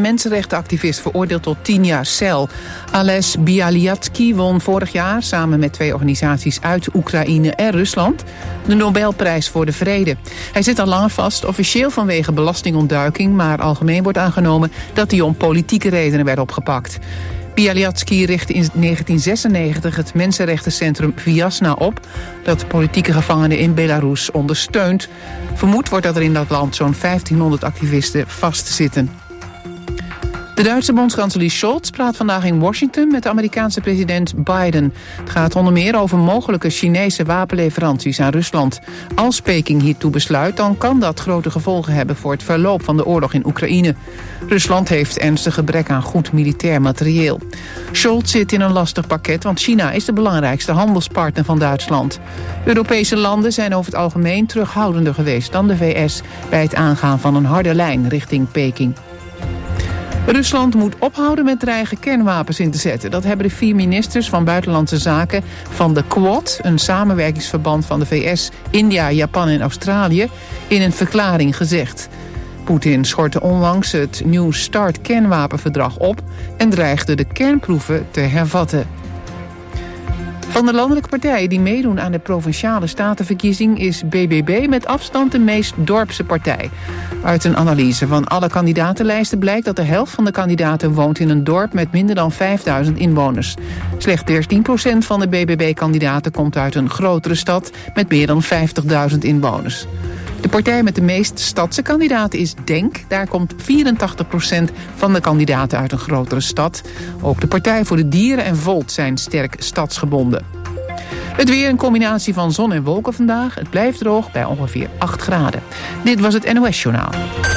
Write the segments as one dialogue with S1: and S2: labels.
S1: mensenrechtenactivist veroordeeld tot 10 jaar cel. Ales Bialyatsky won vorig jaar samen met 2 organisaties uit Oekraïne en Rusland de Nobelprijs voor de Vrede. Hij zit al langer vast, officieel vanwege belastingontduiking, maar algemeen wordt aangenomen dat hij om politieke redenen werd opgepakt. Bialyatsky richtte in 1996 het mensenrechtencentrum Viasna op, dat politieke gevangenen in Belarus ondersteunt. Vermoed wordt dat er in dat land zo'n 1500 activisten vastzitten. De Duitse bondskanselier Scholz praat vandaag in Washington met de Amerikaanse president Biden. Het gaat onder meer over mogelijke Chinese wapenleveranties aan Rusland. Als Peking hiertoe besluit, dan kan dat grote gevolgen hebben voor het verloop van de oorlog in Oekraïne. Rusland heeft ernstig gebrek aan goed militair materieel. Scholz zit in een lastig pakket, want China is de belangrijkste handelspartner van Duitsland. Europese landen zijn over het algemeen terughoudender geweest dan de VS bij het aangaan van een harde lijn richting Peking. Rusland moet ophouden met dreigen kernwapens in te zetten. Dat hebben de 4 ministers van Buitenlandse Zaken van de Quad, een samenwerkingsverband van de VS, India, Japan en Australië, in een verklaring gezegd. Poetin schortte onlangs het New START kernwapenverdrag op en dreigde de kernproeven te hervatten. Van de landelijke partijen die meedoen aan de Provinciale Statenverkiezing is BBB met afstand de meest dorpse partij. Uit een analyse van alle kandidatenlijsten blijkt dat de helft van de kandidaten woont in een dorp met minder dan 5000 inwoners. Slechts 13% van de BBB-kandidaten komt uit een grotere stad met meer dan 50.000 inwoners. De partij met de meest stadse kandidaten is DENK. Daar komt 84% van de kandidaten uit een grotere stad. Ook de Partij voor de Dieren en Volt zijn sterk stadsgebonden. Het weer, een combinatie van zon en wolken vandaag. Het blijft droog bij ongeveer 8 graden. Dit was het NOS Journaal.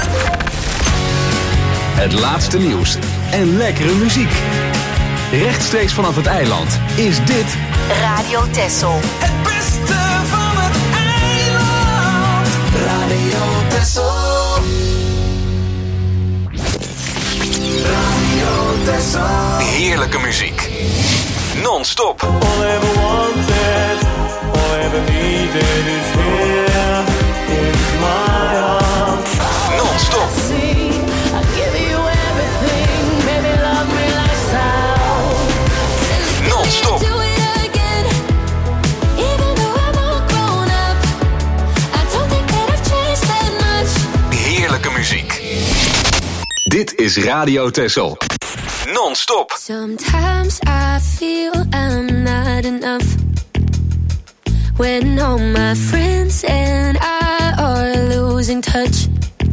S2: Het laatste nieuws en lekkere muziek. Rechtstreeks vanaf het eiland is dit
S3: Radio Texel.
S4: Het beste van het eiland. Radio Texel. Radio Texel.
S2: heerlijke muziek. Non-stop.
S5: All I ever wanted, all I ever needed is here in my arms.
S2: Non-stop. Non-stop. Heerlijke muziek. Dit is Radio Texel. Non-stop.
S6: Sometimes I feel I'm not enough. When all my friends and I are losing touch.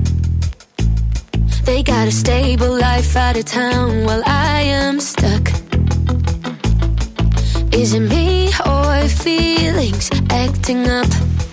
S6: They got a stable life out of town while I am stuck. Is it me or feelings acting up?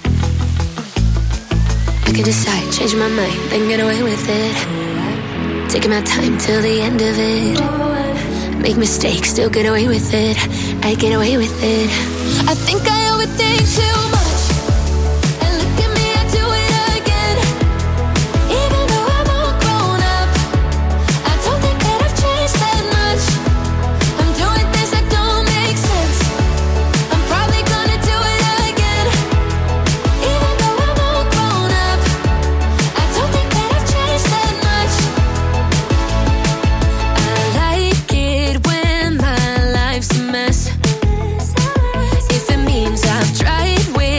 S6: I could decide, change my mind, then get away with it. Taking my time till the end of it. Make mistakes, still get away with it. I get away with it. I think I overthink too much. And look at me, I do it again. Even though I'm all grown up, I don't think that I've changed that much. I'm doing things that don't make sense. I'm probably gonna do it again. Even though I'm all grown up, I don't think that I've changed that much. I like it when my life's a mess. If it means I've tried way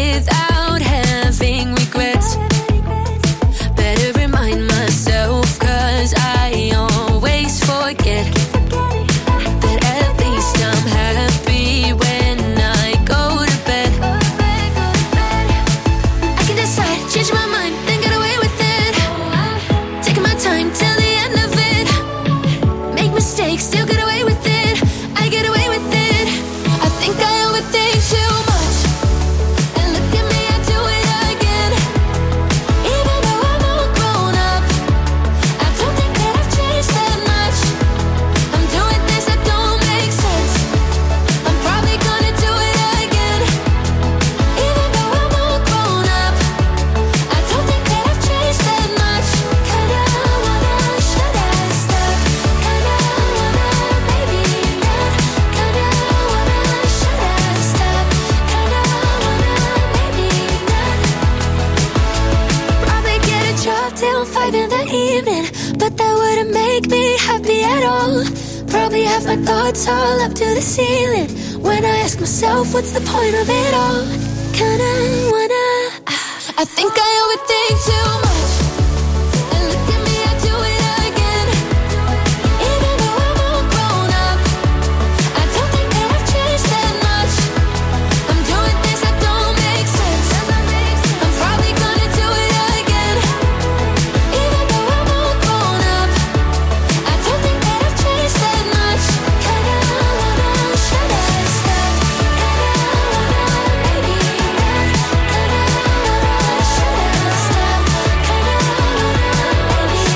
S6: probably have my thoughts all up to the ceiling when I ask myself, what's the point of it all? Kinda wanna, I think I overthink too much. And look at me, I do it again. Even though I'm all grown up, I don't think that I've changed that much. I'm doing things that don't make sense. I'm probably gonna do it again. Even though I'm all grown up, I don't think that I've changed that much. Kinda wanna, should I stop? Kinda wanna, maybe not. Kinda wanna, should I stop? Kinda wanna, maybe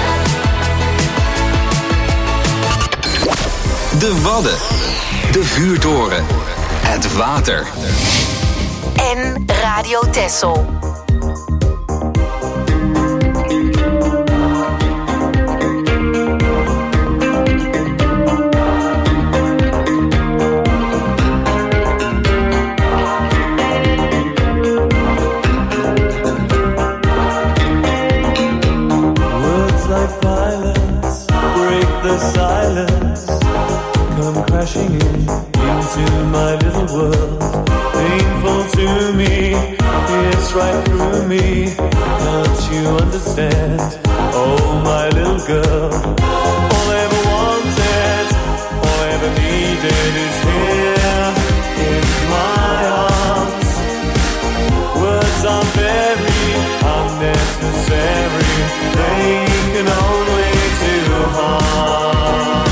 S6: not.
S2: De Wadden. De Vuurtoren. Het water.
S3: En Radio Texel.
S5: Words like violence break the silence, come crashing into my little world. Painful to me, it's right through me. Don't you understand? Oh, my little girl. All I ever wanted, all I ever needed is here in my arms. Words are very unnecessary, they can only do harm.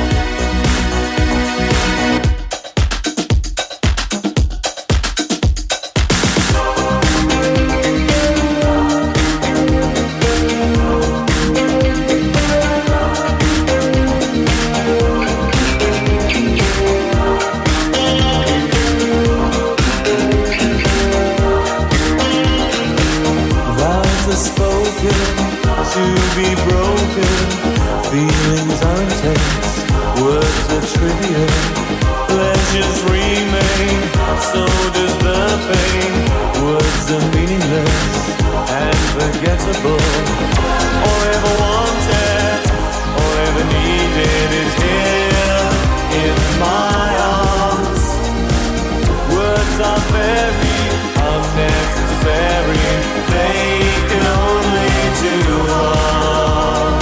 S5: To be broken, feelings are intense, words are trivial, pleasures remain, so does the pain. Words are meaningless and forgettable. All I ever wanted, all I ever needed is here in my arms. Words are very unnecessary, they can only do harm.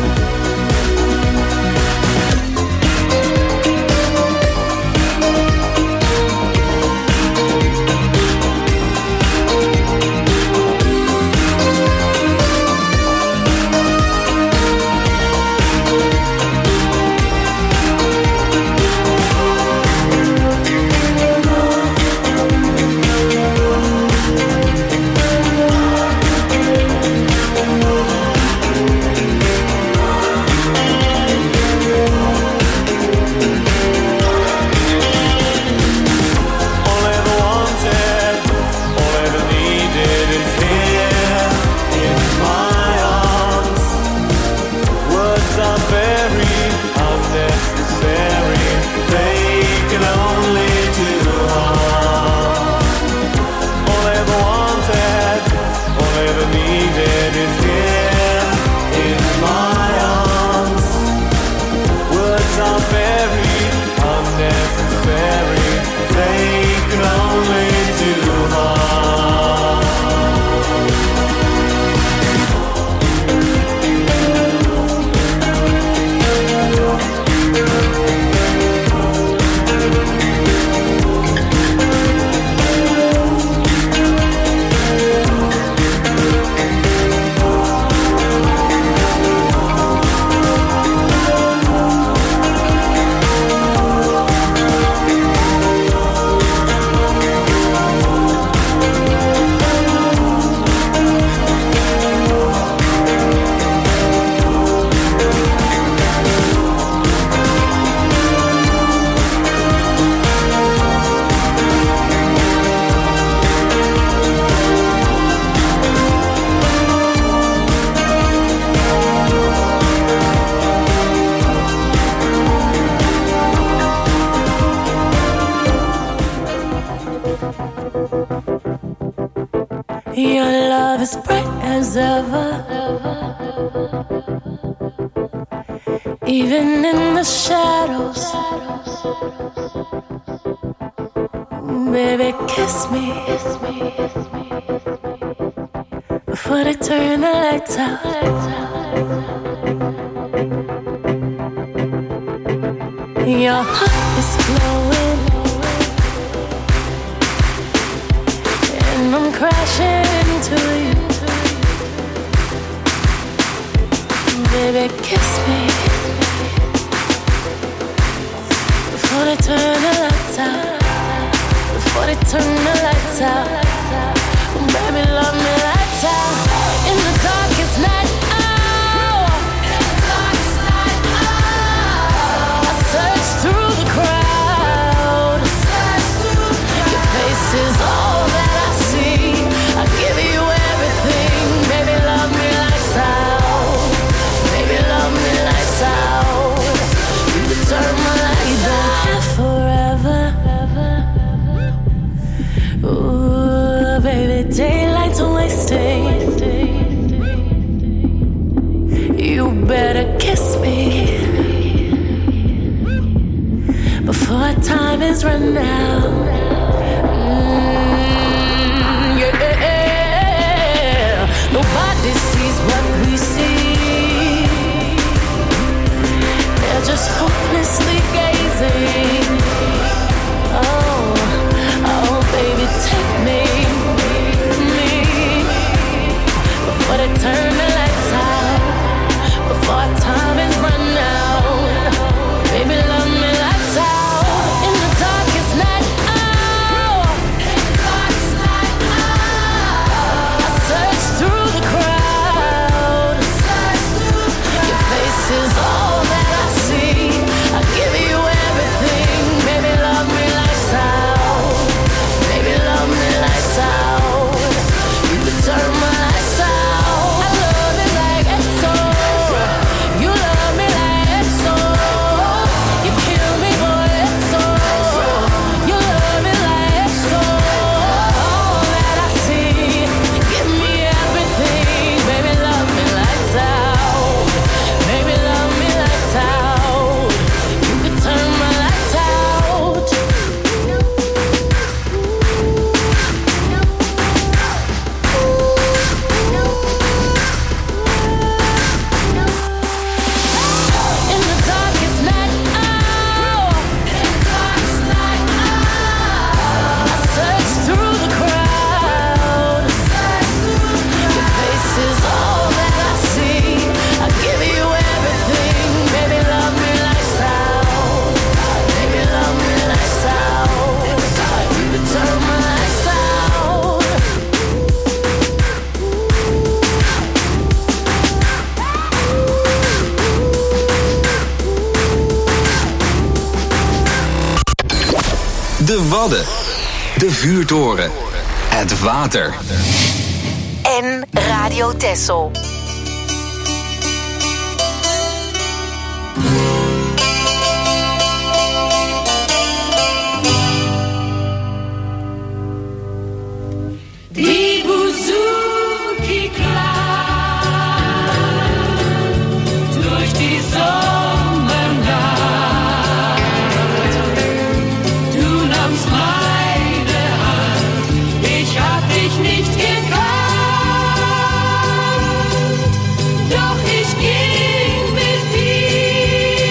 S7: Your love is bright as ever. Even in the shadows, baby, kiss me before they turn the lights out. Your heart is glowing, and I'm crashing into you. Baby, kiss me before they turn the lights out. Before they turn the lights out. Baby, love me lights out. In the darkest night, oh. In the darkest night, oh. I search through the crowd. Your face is all that I see. I give you everything. Baby, love me lights out. Baby, love me lights out. You can turn my lights out forever. Ooh, baby, daylight's wasted. You better kiss me before time is run out. Yeah. Nobody sees what we see. They're just hopelessly gazing. Oh, baby, take me, before they turn the lights out, before time is run out. Baby, love me lights out. In the darkest night, oh. In the darkest night, oh. I search through the crowd. Your face is all that I see. I give you everything. Baby, love me lights out. Baby, love me lights out. You can turn my lights out. I love it like EXO. You love me like EXO. You kill me, boy, EXO. You love me like EXO. All that I see. Give me everything. Baby, love me lights out. Baby, love me lights out. You can turn my lights out. In the darkest night, oh. In the darkest night, oh. I search through the crowd. Your face is all that I see. I give you everything. Baby, love me lights out. Baby, love me lights out. You can turn my lights out.
S2: De Wadden. De Vuurtoren. Het water.
S3: En Radio Texel.
S7: Die Buzuki klar durch die Sommernacht. Du nahmst meine Hand, ich hab dich nicht gekannt, doch ich ging mit dir.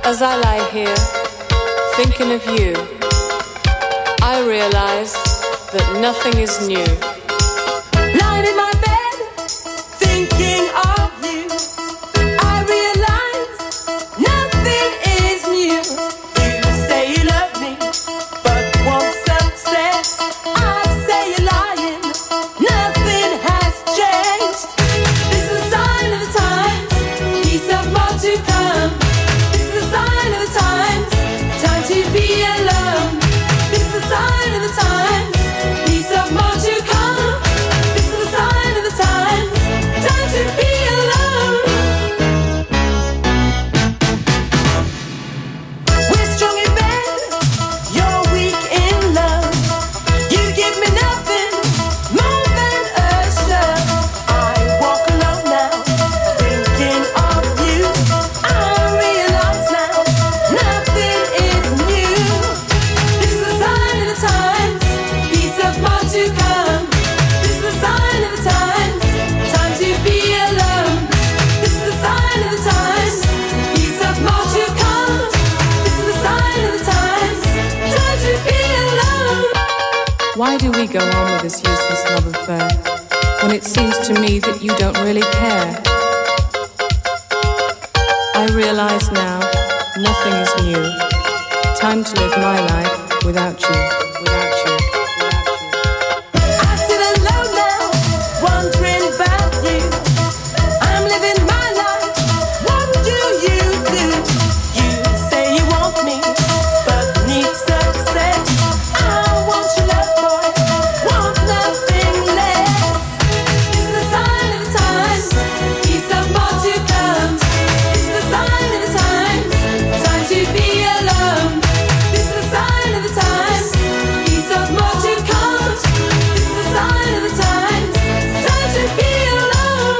S8: As I lie here, thinking of you, I realize that nothing is new.
S7: Lying in my bed, thinking of you, I realize nothing is new. You say you love me, but want success. I say you're lying, nothing has changed. This is a sign of the times, peace of more to come. This is a sign of the times, time to be alone. This is a sign of the times, peace of more to come. This is a sign of the times, time to be alone. We're strong in bed, you're weak in love. You give me nothing more than a shove. I walk alone now, thinking of you. I realize now, nothing is new. This is a sign of the times, peace of more to come. This is a sign of the times, time to be alone. This is a sign of the times, peace of more to come. This is a sign of the times, time to be alone.
S8: Why do we go on with this useless love affair when it seems to me that you don't really care? I realize now, nothing is new. Time to live my life without you, without you, without you.
S7: I sit alone now, wondering about you. I'm living my life, what do you do? You say you want me, but need success. I want your love, boy, want nothing less. This is a sign of the times, peace of more to come. This is a sign of the times, time to be alone. This is a sign of the times, peace of more to come. This is a sign of the times, time to be alone.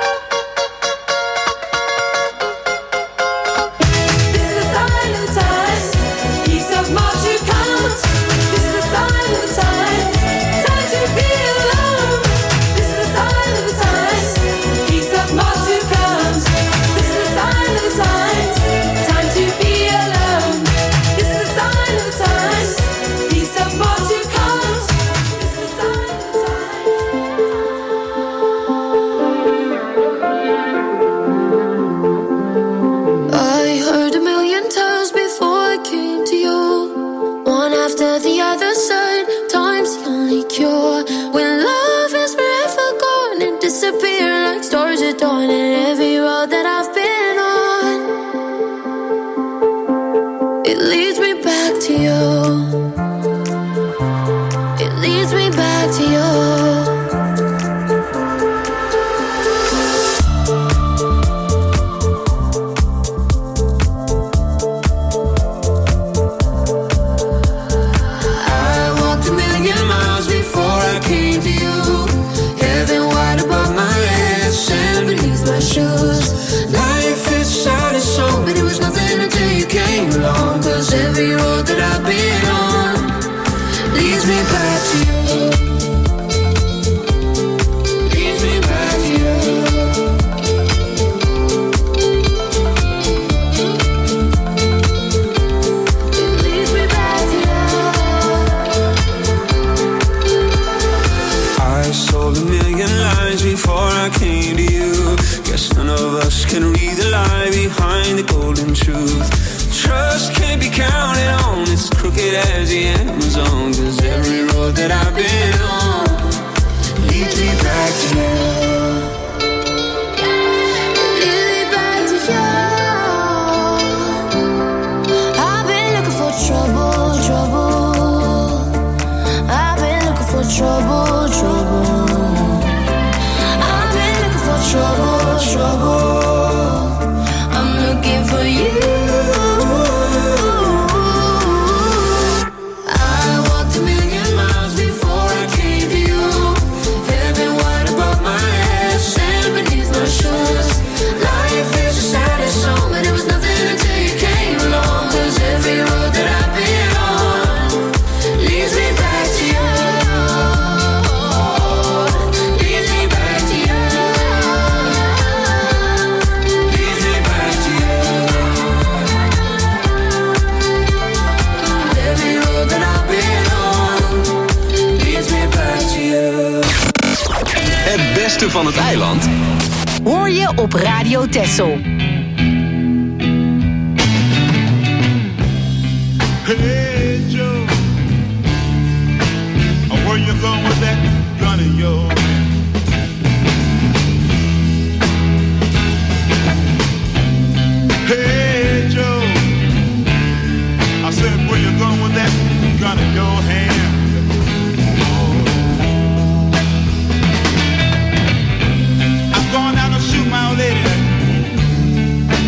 S7: This is a sign of the times, peace of more to come. This is a sign of the times, time to be alone. This is a sign of the times, peace of more to come. This is a sign of the times, time to be alone. This is a sign of the times, peace of more to come. This is a sign of the
S6: I heard a million times before I came to you, one after the other said time's the only cure. When love is forever gone and disappear like stars at dawn, and every road that I've been on, it leads me back to you. It leads me back to you.
S7: I walked a million miles before I came to you. Heaven wide above my head, sand beneath my shoes. Life is sad and so, but it was nothing until you came along. 'Cause every road that I've been on leads me back to you. Leads me back to you. It leads me back to you.
S9: I sold a million lies before I came to you. Guess none of us can read the lie behind the golden truth. Trust can't be counted on, it's as crooked as the Amazon. 'Cause every road that I've been on leads me back to you.
S6: Lead me back to you. I've been looking for trouble, trouble. I've been looking for trouble, trouble. I've been looking for trouble, trouble. I'm looking for you.
S7: I walked a million miles before I came
S2: van het eiland
S3: hoor je op Radio Texel.
S10: Hey Joe, where you going with that gun in your hand? Hey Joe, I said where you going with that gun in your hand? I'm going down to shoot my old lady.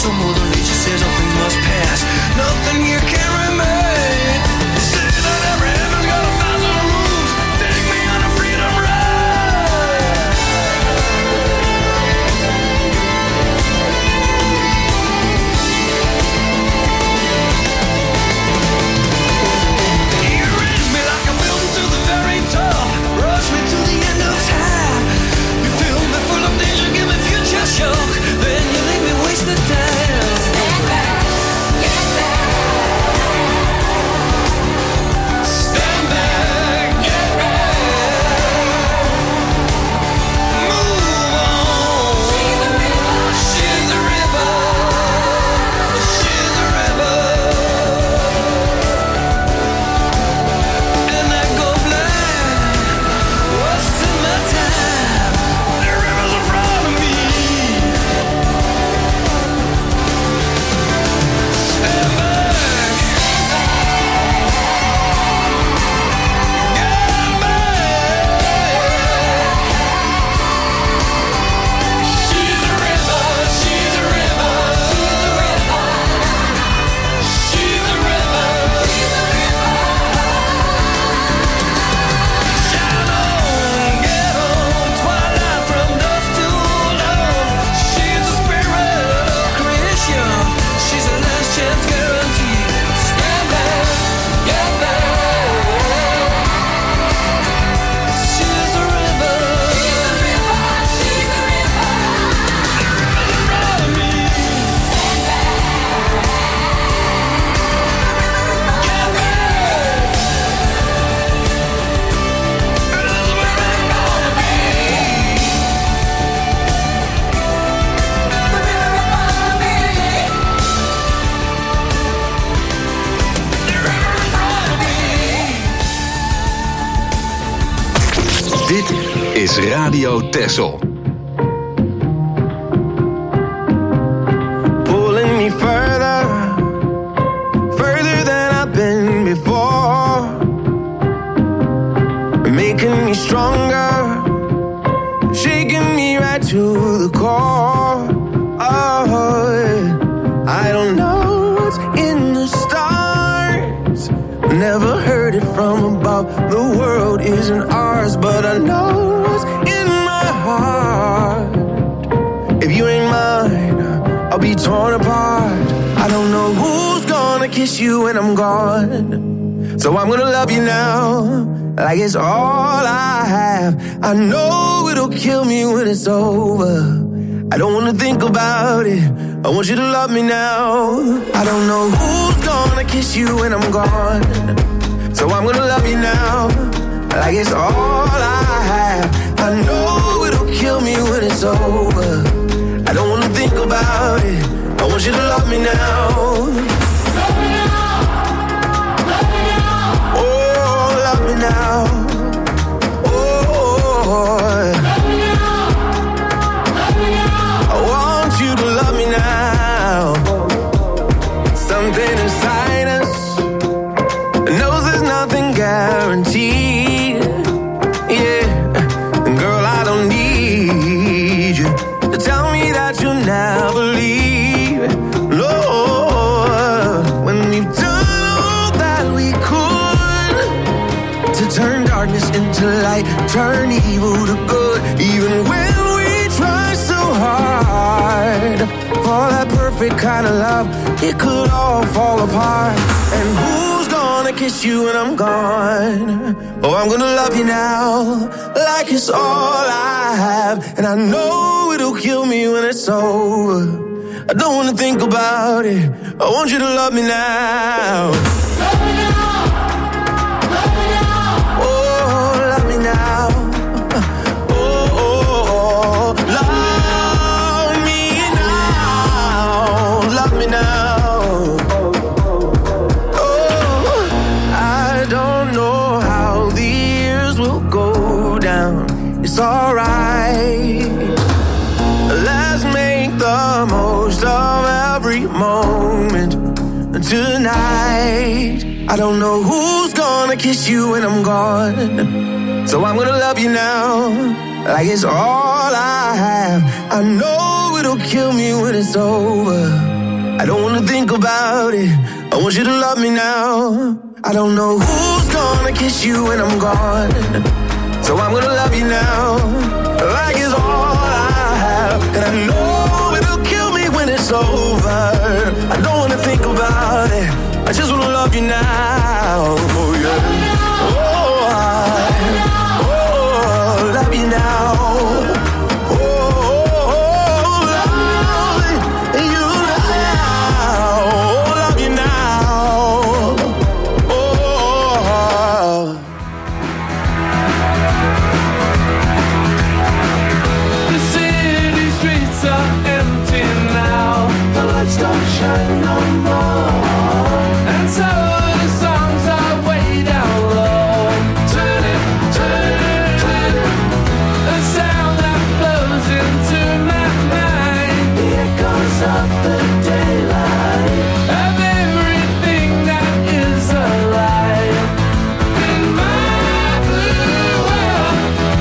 S4: so Mother Nature says nothing must pass. Nothing here can remain. Say that every heaven's got 1,000 rooms. Take me on a freedom ride. You raise me like a mountain to the very top. Rush me to the end of time. You fill me full of danger, give me future shock. Then you leave me wasted time. Stand back, get back. Stand back, get back. Move on. She's a river, she's a river, she's a river. And I go blind, wasting my time. The river's in front of me. Stand back, get back. She's a river, she's a river, she's a river, she's a river, she's a river. Shine on, get on, twilight from dusk till dawn. She's a spirit of creation. She's a last chance guarantee. Stand back, get back. She's a river, she's a river, she's a river. The river's in front of me. Stand back, get back. This is where I'm gonna be.
S2: Dit is Radio Texel.
S4: Pulling me further, further than I've been before, making me stronger, shaking me right to the core. Oh, I don't know what's in the stars, never heard it from above. The world isn't ours, but I know what's in my heart. If you ain't mine, I'll be torn apart. I don't know who's gonna kiss you when I'm gone, so I'm gonna love you now, like it's all I have. I know it'll kill me when it's over. I don't wanna think about it, I want you to love me now. I don't know who's gonna kiss you when I'm gone, so I'm gonna love you now, like it's all I have. I know it'll kill me when it's over. I don't wanna think about it, I want you to love me now. Love me now, love me now. Oh, love me now. Oh, love me now, love me now. I want you to love me now. Something inside us knows there's nothing guaranteed. Yeah, girl, I don't need you to tell me that you'll never leave. No, when we've done all that we could to turn darkness into light, turn evil to good, even when we try so hard for that perfect kind of love, it could all fall apart. And who's gonna kiss you when I'm gone? Oh, I'm gonna love you now, like it's all I have. And I know it'll kill me when it's over. I don't wanna think about it, I want you to love me now. Love me now, love me now. Oh, love me now. Oh, oh, oh. Love me now, love me now. Oh, I don't know how the years will go down. It's alright. Let's make the most of every moment tonight. I don't know who's gonna kiss you when I'm gone, so I'm gonna love you now, like it's all I have. I know it'll kill me when it's over. I don't wanna think about it. I want you to love me now. I don't know who's gonna kiss you when I'm gone, so I'm gonna love you now, like it's all I have. And I know it'll kill me when it's over. I don't wanna think about it. I just wanna love you now. Oh yeah. Oh, love you now.
S5: Don't shine no more, and so the songs are way down low. Turn it, a sound that flows into my mind. The echoes of the daylight, of everything that is alive in my blue world.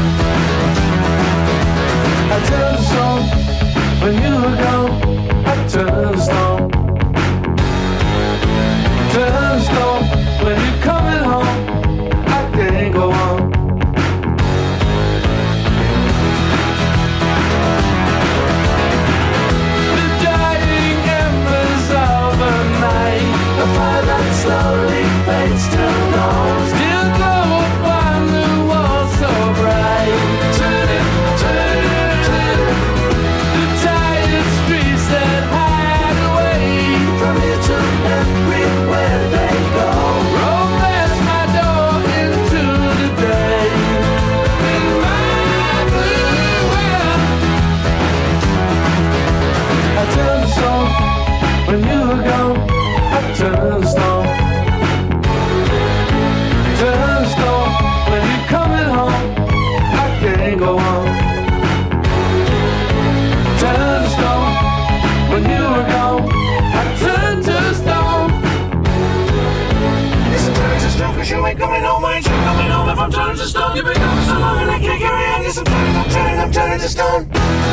S5: I turned the song when you were gone. Turn stone, when you're coming home, I can't go on. The dying embers of a night, the fire that slowly fades to dawn, still glow upon the wall so bright. Turn it, the tired streets that from here to everywhere they go. Roll past my door into the day. In my blue world, I turned the song when you were gone. I turned the stone. Turn the stone when you're coming home. I can't go on. Turn the stone when you were gone. Turn to stone. It's a turn to stone, cause you ain't coming home. Ain't you coming home if I'm turning to stone? You've been gone so long and I can't carry on. Yes, I'm turning to stone.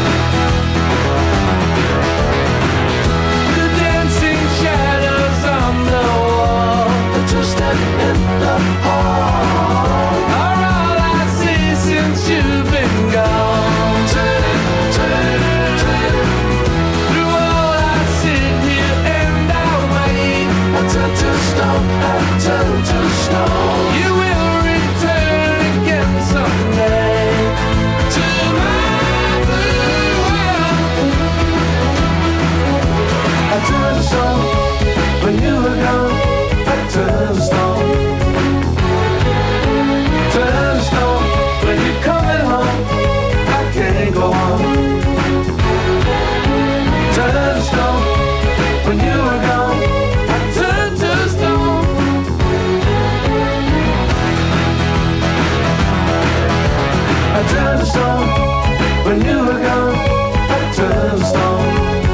S5: The dancing shadows on the wall, the two-step in the hall, are all I see since you've been gone. Turn it. Through all I sit here and I wait, I turn to stone, I turn to stone. You will return again someday to my blue world. I turn to stone when you were gone. I turn to stone. Turn to stone when you're coming home. I can't go on. Turn to stone when you were gone. I turned to stone. I turned to stone when you were gone. I turned to stone.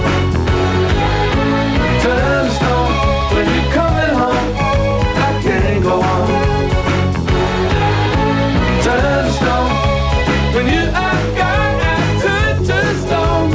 S5: Turn to stone when you're coming home. I can't go on. Turn to stone when you are gone. I turned to stone.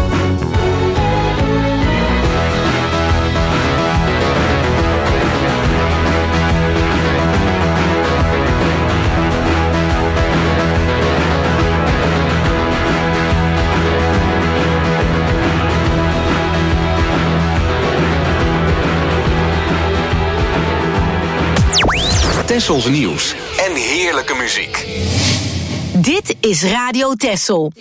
S2: Tessels nieuws en heerlijke muziek.
S3: Dit is Radio Tessel.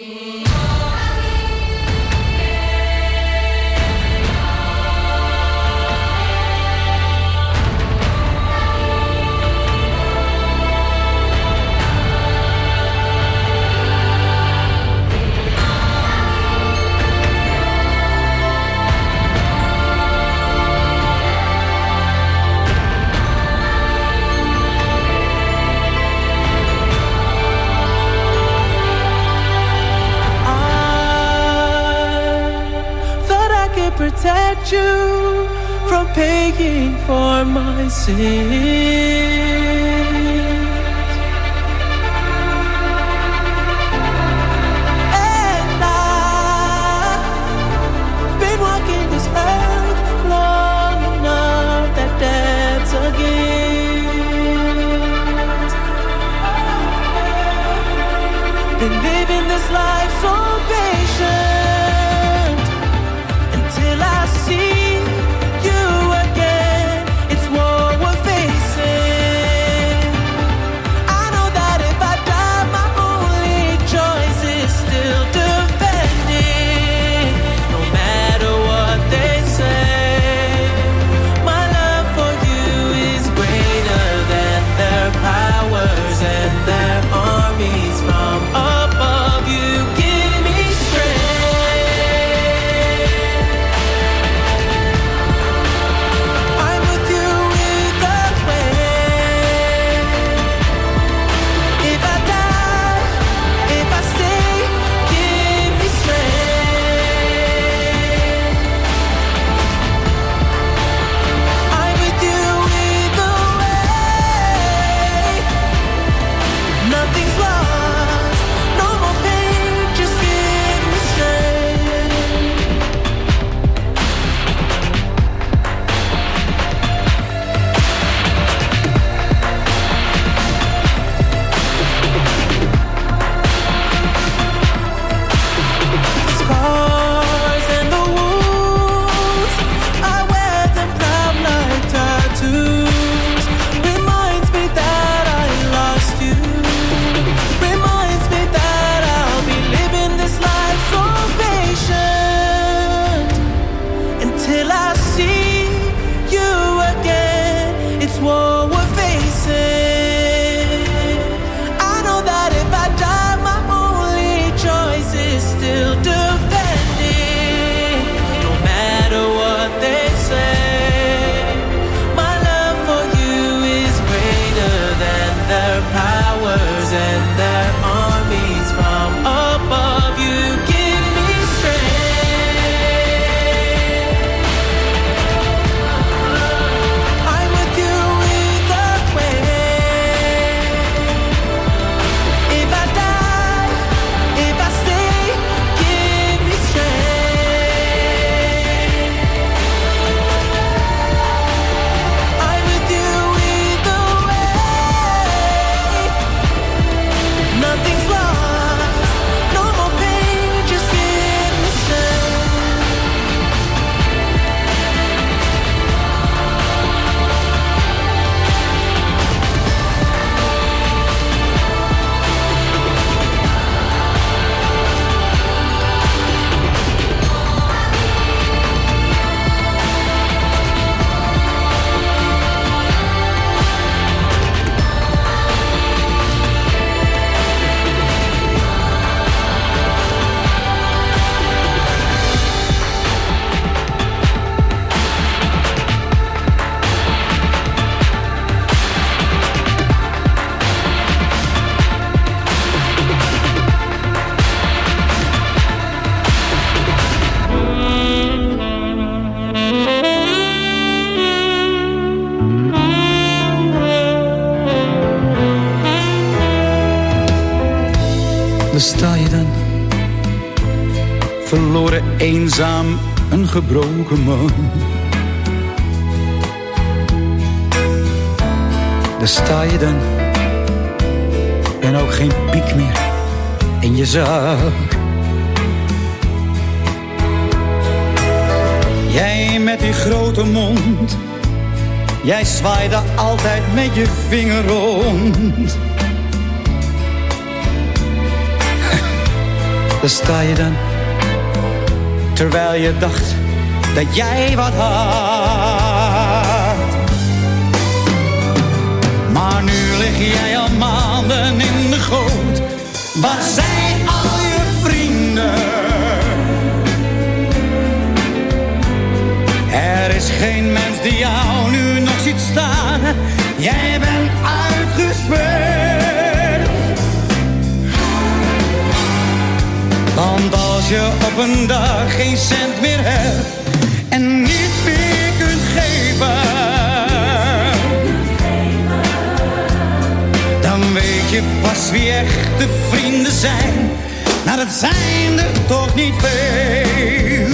S5: Protect you from paying for my sins. And I've been walking this earth long
S4: life so patient until I see you again. It's war we're facing. I know that if I die, my only choice is still defending. No matter what they say, my love for you is greater than their powers and their armies from above. You give me strength. I'm with you either way. If I die, if I stay, give me strength. I'm with you either way. Nothing's lost, no more pain, just give me strength. Scars and the wounds, I wear them proud like tattoos. Reminds me that I lost you. Reminds me that I'll be living this life so patient until I see you again. It's war we're facing. I know that if I die, my only choice is still defending. No matter what they say, my love for you is greater than their powers and their armies from above. You give me strength. I'm with you either way. If I die, if I stay, give me strength. I'm with you either way. Nothing's lost, no more pain, just give me strength.
S11: Daar sta je dan, verloren, eenzaam, een gebroken man. Daar sta je dan, en ook geen piek meer in je zak. Jij met die grote mond, jij zwaaide altijd met je vinger rond. Daar sta je dan, terwijl je dacht dat jij wat had. Maar nu lig jij al maanden in de goot. Waar zijn al je vrienden? Er is geen mens die jou nu nog ziet staan. Jij bent uitgespeeld. Want als je op een dag geen cent meer hebt en niets meer kunt geven, dan weet je pas wie echte vrienden zijn. Nou, dat zijn er toch niet veel.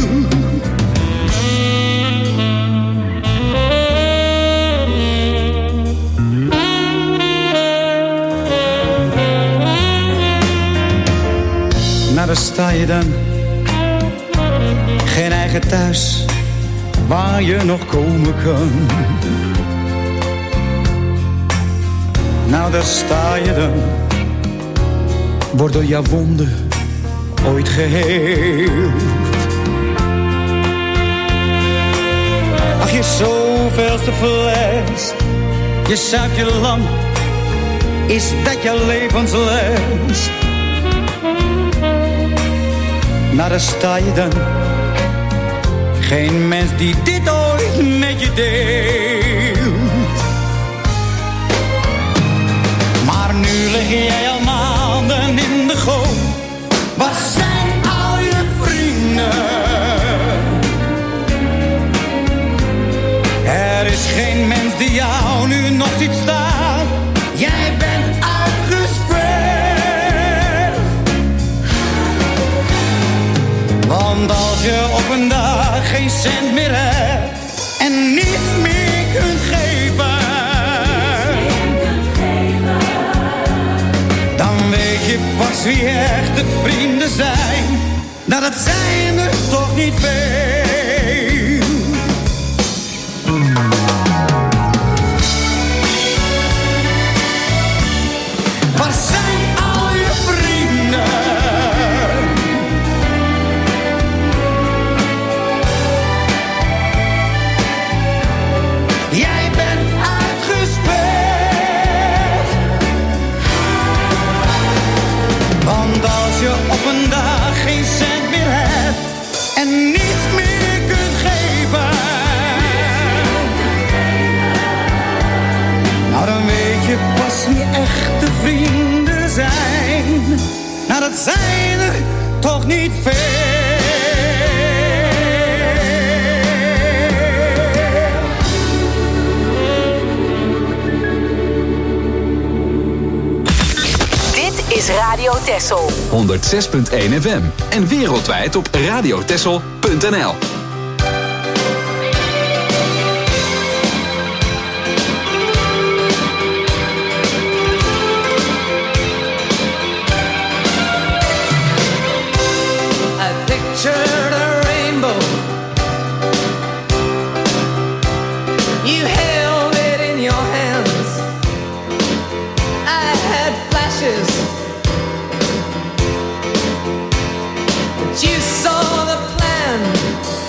S11: sta je dan. Geen eigen thuis waar je nog komen kan. Nou, daar sta je dan. Wordt door jouw wonden ooit geheeld. Ach, je zoveelste fles. Je zuipt je lam. Is dat jouw levensles? Nou, daar sta je dan. Geen mens die dit ooit met je deelt. Maar nu lig jij al maanden in de goot. Waar zijn al je vrienden? Er is geen mens die jou nu nog ziet staan. Jij bent uitgespeeld. Want als je op een dag geen cent meer hebt en niets meer kunt geven, dan weet je pas wie echte vrienden zijn. Nou, dat zijn er toch niet veel. Waar zijn al je vrienden? Jij bent uitgespeeld. Want als je op een dag geen cent meer hebt en niets meer kunt geven, nou, dan weet je pas wie echte vrienden zijn. Nou, dat zijn er toch niet veel.
S3: Dit is Radio Texel.
S2: 106.1 FM en wereldwijd op radiotexel.nl.
S12: Pictured a rainbow. You held it in your hands. I had flashes, but you saw the plan.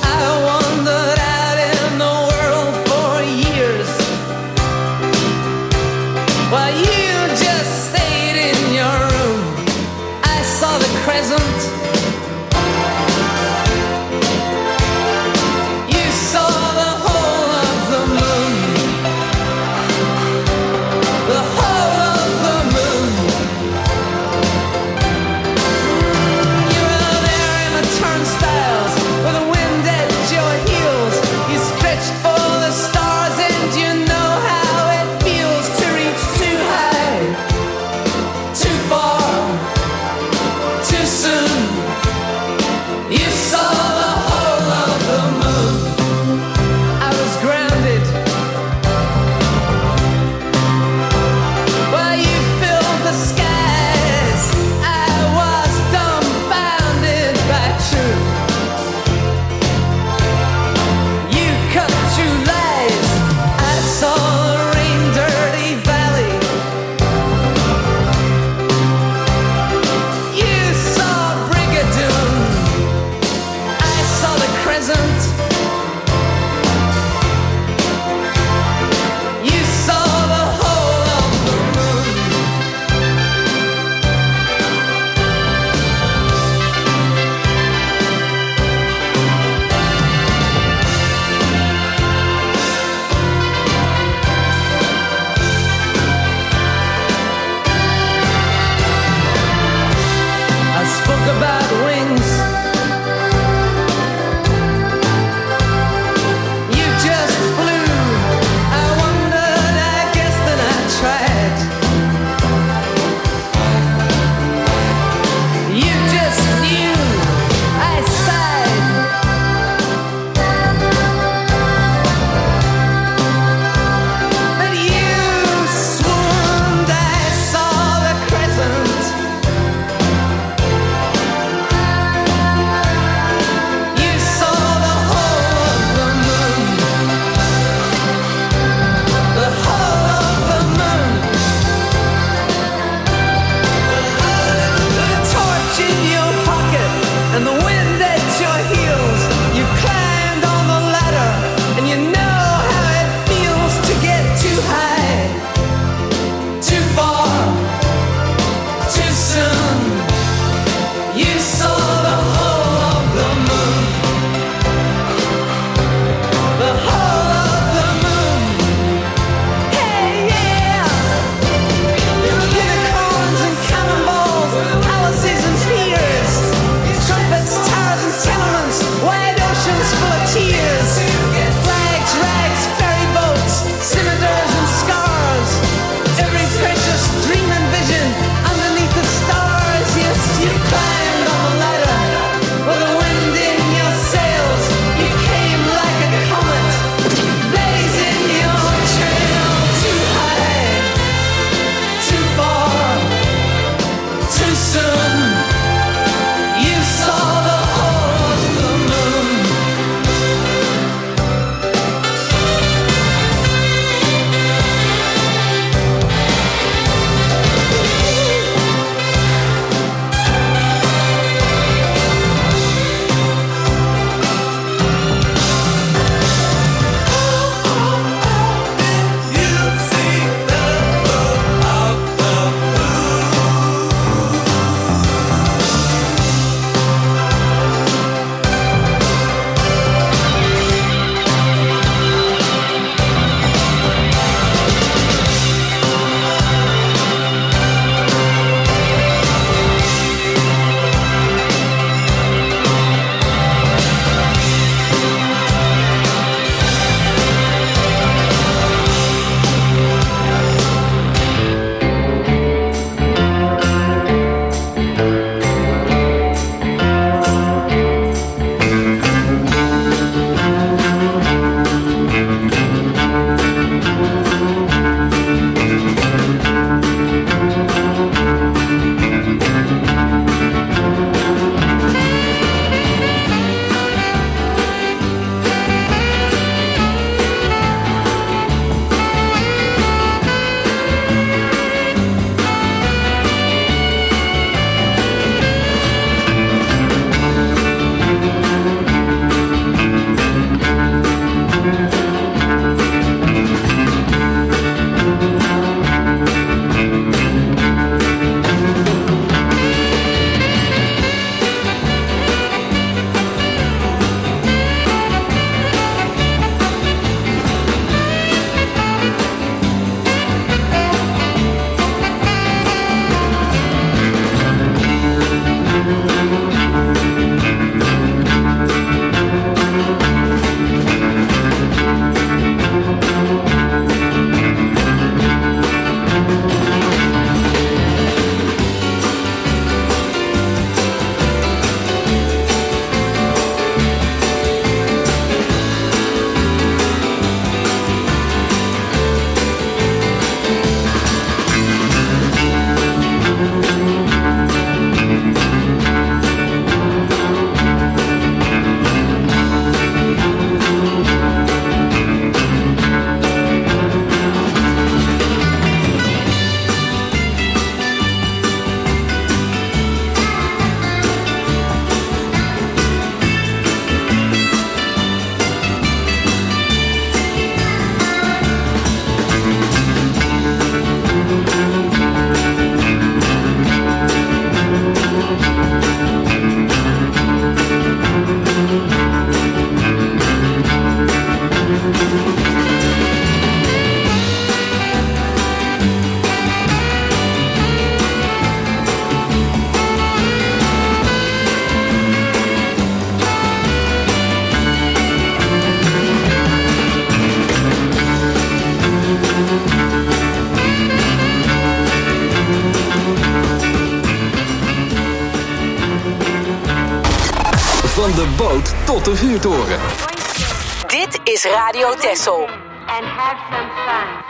S2: boot tot de vuurtoren.
S3: Dit is Radio Texel.
S6: And have some fun.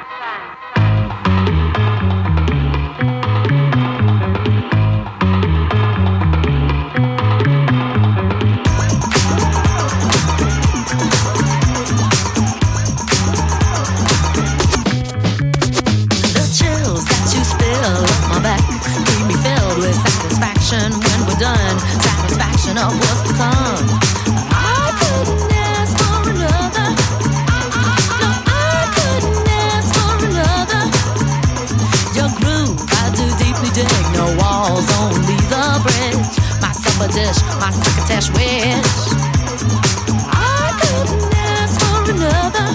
S7: When we're done, satisfaction of what's to come. I couldn't ask for another. No, I couldn't ask for another. Your groove, I do deeply dig. No walls, only the bridge. My supper dish, my crocketesh wish. I couldn't ask for another.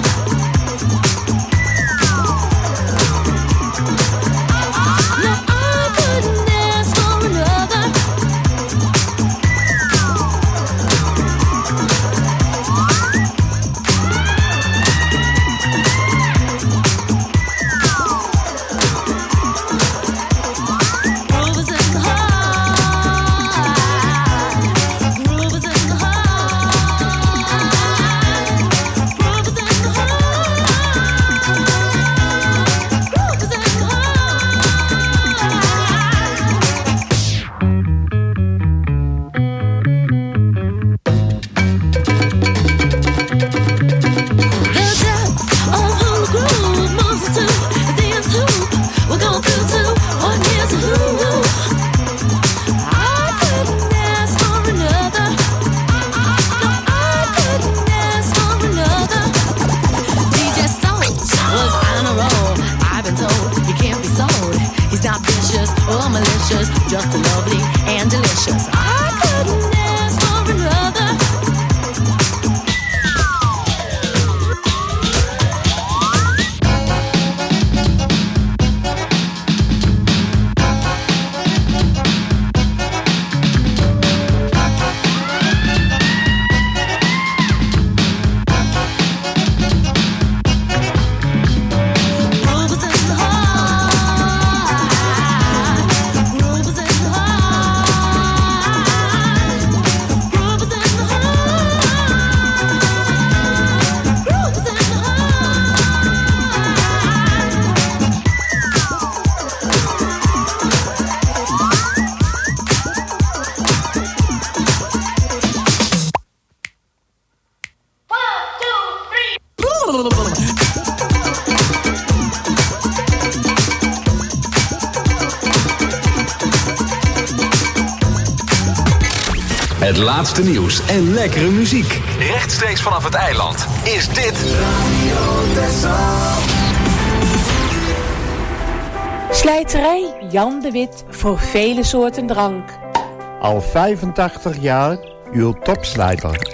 S7: Just lovely and delicious. I couldn't ask for another.
S2: Het laatste nieuws en lekkere muziek. Rechtstreeks vanaf het eiland is dit Radio Texel.
S13: Slijterij Jan de Wit voor vele soorten drank.
S14: Al 85 jaar uw topslijter.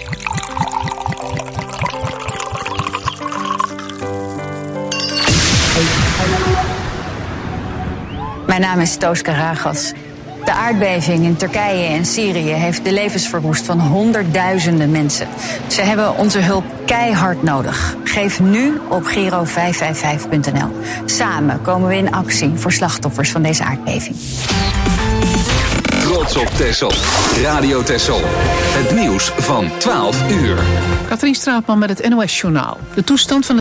S15: Mijn naam is Toos Karagas. De aardbeving in Turkije en Syrië heeft de levens verwoest van honderdduizenden mensen. Ze hebben onze hulp keihard nodig. Geef nu op Giro555.nl. Samen komen we in actie voor slachtoffers van deze aardbeving.
S2: Trots op Texel. Radio Texel. Het nieuws van 12 uur.
S1: Katrien Straatman met het NOS-journaal. De toestand van